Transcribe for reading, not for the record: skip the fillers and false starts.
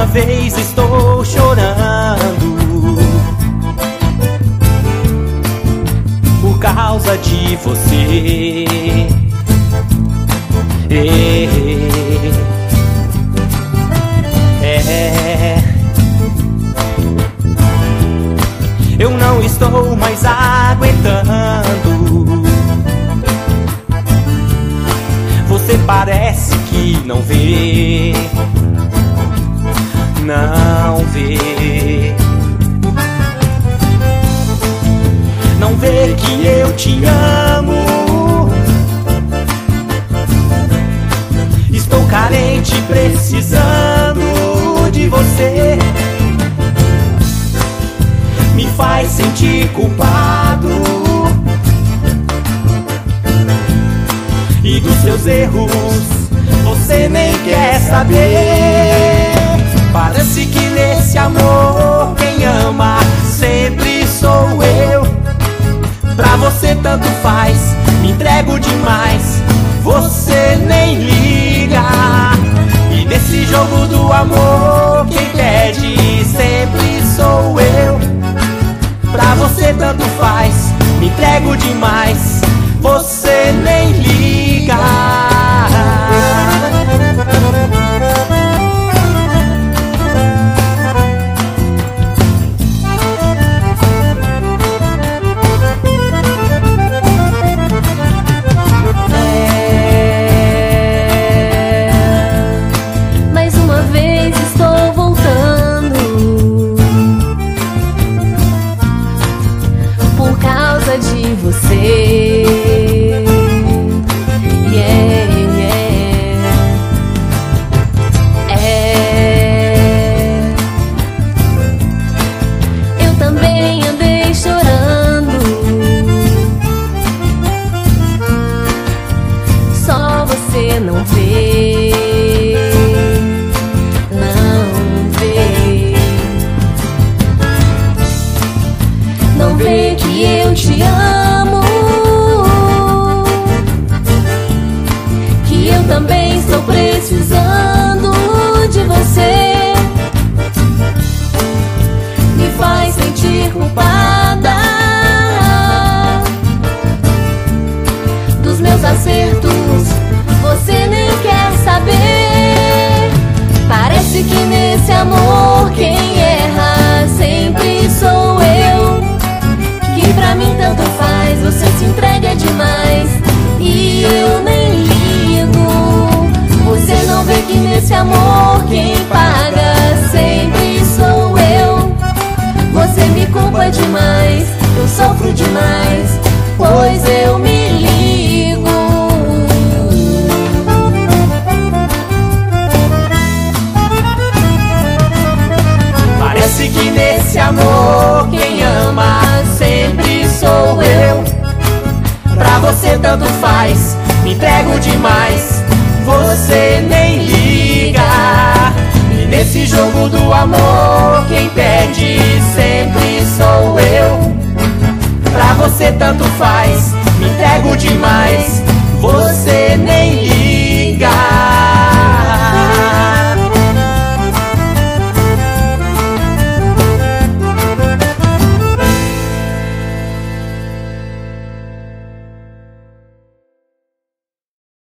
uma vez estou chorando por causa de você. Eu não estou mais aguentando. Você parece que não vê, não vê. Não vê que eu te amo. Estou carente, precisando de você. Me faz sentir culpado e dos seus erros você nem quer saber. Parece que nesse amor quem ama sempre sou eu. Pra você tanto faz, me entrego demais, você nem liga. E nesse jogo do amor quem perde sempre sou eu. Pra você tanto faz, me entrego demais, você nem liga. Mais uma vez estou voltando por causa de você. Eu também andei chorando, só você não vê, não vê. Não vê que eu te amo, que eu também estou precisando de você. Me faz sentir culpada dos meus acertos, você nem quer saber. Parece que nesse amor quem erra sempre sou eu. Que pra mim tanto faz, você se entrega demais e eu nem ligo. Você não vê que nesse amor quem paga sempre sou eu. Você me culpa demais, eu sofro demais, pois eu me ligo. Parece que nesse amor quem ama sempre sou eu. Pra você tanto faz, me entrego demais, você nem liga. E nesse jogo do amor quem perde sempre sou eu. Pra você tanto faz, me entrego demais,